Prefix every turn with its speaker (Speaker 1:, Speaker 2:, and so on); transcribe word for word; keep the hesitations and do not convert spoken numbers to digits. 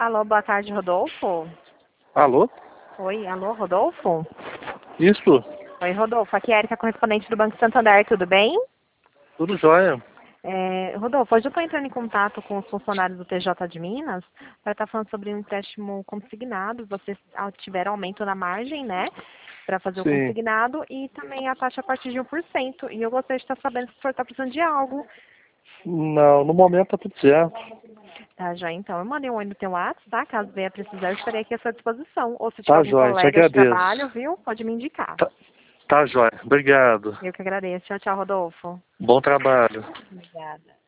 Speaker 1: Alô, boa tarde, Rodolfo.
Speaker 2: Alô?
Speaker 1: Oi, alô, Rodolfo?
Speaker 2: Isso,
Speaker 1: Oi, Rodolfo. Aqui é a Erika, correspondente do Banco Santander, tudo bem?
Speaker 2: tudo jóia.
Speaker 1: É, Rodolfo, hoje eu estou entrando em contato com os funcionários do T J de Minas para estar falando sobre um empréstimo consignado. Vocês ah, tiveram aumento na margem, né? Para fazer o
Speaker 2: Sim.
Speaker 1: consignado e também a taxa a partir de um por cento. E eu gostaria de estar sabendo se o senhor está precisando de algo.
Speaker 2: Não, no momento tá tudo certo.
Speaker 1: Tá, já então. Eu mandei um oi no teu WhatsApp, tá? Caso venha precisar, eu estarei aqui à sua disposição. Ou se tiver
Speaker 2: Tá
Speaker 1: algum
Speaker 2: jóia, te
Speaker 1: colega de trabalho,
Speaker 2: agradeço.
Speaker 1: viu? Pode me indicar.
Speaker 2: Tá, tá jóia, obrigado.
Speaker 1: Eu que agradeço. Tchau, tchau, Rodolfo.
Speaker 2: Bom trabalho.
Speaker 1: Obrigada.